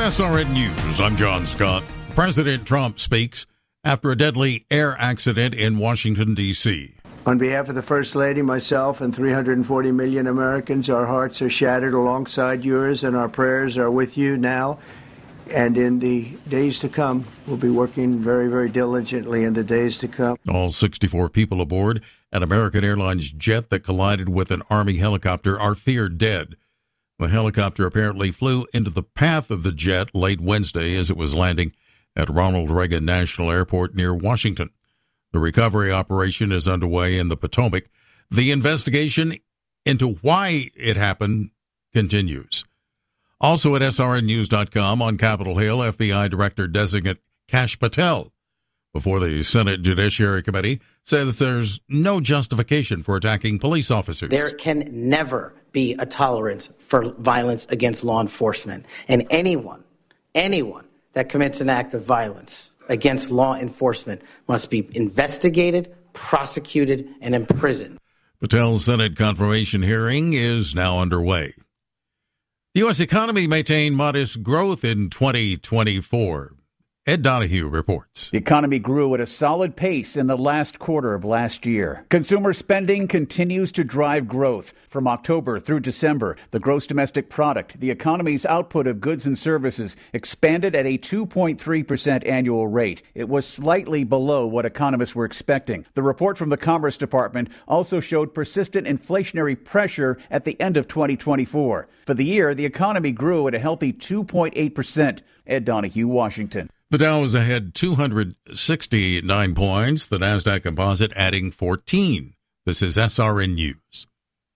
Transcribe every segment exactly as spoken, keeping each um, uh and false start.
S R N News, I'm John Scott. President Trump speaks after a deadly air accident in Washington, D C On behalf of the First Lady, myself, and three hundred forty million Americans, our hearts are shattered alongside yours, and our prayers are with you now. And in the days to come, we'll be working very, very diligently in the days to come. All sixty-four people aboard an American Airlines jet that collided with an Army helicopter are feared dead. The helicopter apparently flew into the path of the jet late Wednesday as it was landing at Ronald Reagan National Airport near Washington. The recovery operation is underway in the Potomac. The investigation into why it happened continues. Also at S R N news dot com on Capitol Hill, F B I Director-Designate Kash Patel, before the Senate Judiciary Committee, says there's no justification for attacking police officers. There can never be a tolerance for violence against law enforcement. And anyone, anyone that commits an act of violence against law enforcement must be investigated, prosecuted, and imprisoned. Patel's Senate confirmation hearing is now underway. The U S economy maintained modest growth in twenty twenty-four. Ed Donahue reports. The economy grew at a solid pace in the last quarter of last year. Consumer spending continues to drive growth. From October through December, the gross domestic product, the economy's output of goods and services, expanded at a two point three percent annual rate. It was slightly below what economists were expecting. The report from the Commerce Department also showed persistent inflationary pressure at the end of twenty twenty-four. For the year, the economy grew at a healthy two point eight percent. Ed Donahue, Washington. The Dow is ahead two hundred sixty-nine points, the NASDAQ Composite adding fourteen. This is S R N News.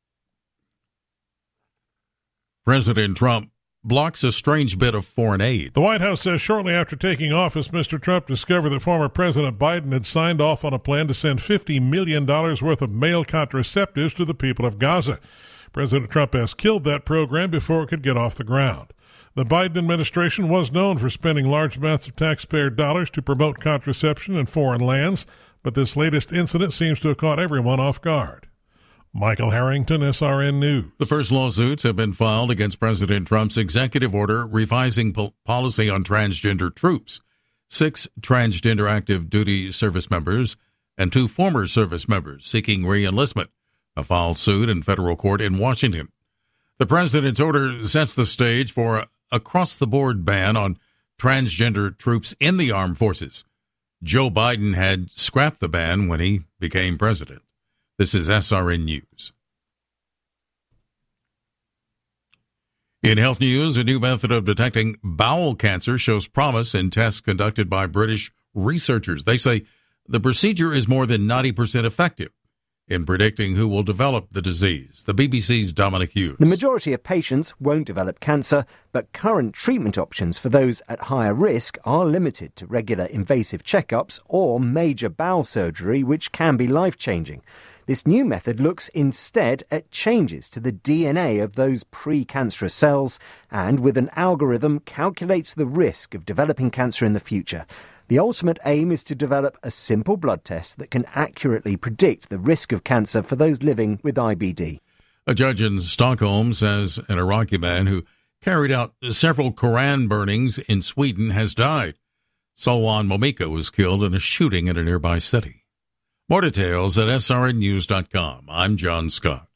President Trump blocks a strange bit of foreign aid. The White House says shortly after taking office, Mister Trump discovered that former President Biden had signed off on a plan to send fifty million dollars worth of male contraceptives to the people of Gaza. President Trump has killed that program before it could get off the ground. The Biden administration was known for spending large amounts of taxpayer dollars to promote contraception in foreign lands, but this latest incident seems to have caught everyone off guard. Michael Harrington, S R N News. The first lawsuits have been filed against President Trump's executive order revising po- policy on transgender troops. Six transgender active duty service members and two former service members seeking re-enlistment have filed suit in federal court in Washington. The president's order sets the stage for a across-the-board ban on transgender troops in the armed forces. Joe Biden had scrapped the ban when he became president. This is S R N News. In health news, a new method of detecting bowel cancer shows promise in tests conducted by British researchers. They say the procedure is more than ninety percent effective in predicting who will develop the disease. The B B C's Dominic Hughes. The majority of patients won't develop cancer, but current treatment options for those at higher risk are limited to regular invasive checkups or major bowel surgery, which can be life-changing. This new method looks instead at changes to the D N A of those pre-cancerous cells and, with an algorithm, calculates the risk of developing cancer in the future. The ultimate aim is to develop a simple blood test that can accurately predict the risk of cancer for those living with I B D. A judge in Stockholm says an Iraqi man who carried out several Koran burnings in Sweden has died. Salwan Momika was killed in a shooting in a nearby city. More details at S R N news dot com. I'm John Scott.